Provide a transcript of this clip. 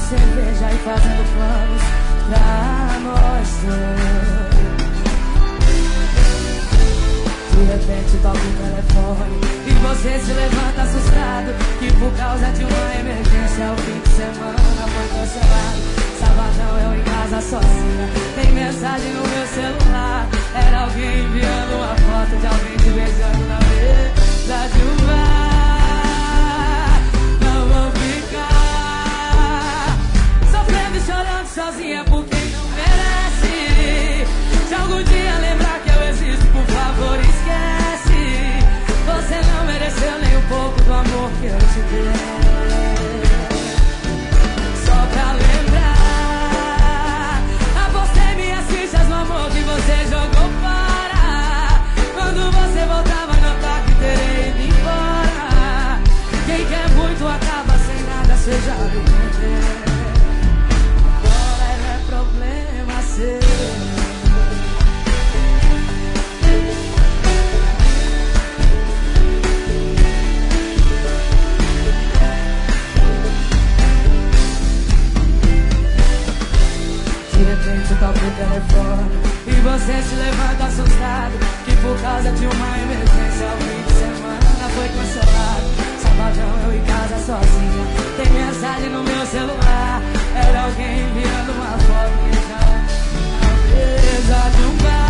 cerveja e fazendo planos pra nós dois. De repente toca o telefone e você se levanta assustado, que por causa de uma emergência o fim de semana foi cancelado. Sabadão eu em casa sozinha, tem mensagem no meu celular. Era alguém enviando uma foto de alguém te beijando na mesa de um bar. Não vou ficar sofrendo e chorando sozinha por quem não merece. Se algum dia lembrar que eu existo, por favor esquece. Você não mereceu nem um pouco do amor que eu te dei. Só pra lembrar, apostei minhas fichas no amor que você jogou fora. Quando você voltava no ataque, terei ido embora. Quem quer muito acaba sem nada, seja do que quer. Agora é problema seu. De repente toca o telefone e você se levanta assustado, que por causa de uma emergência o fim de semana foi cancelado. Sabadão eu em casa sozinha, tem mensagem no meu celular. Era alguém enviando uma foto que já na mesa de um bar.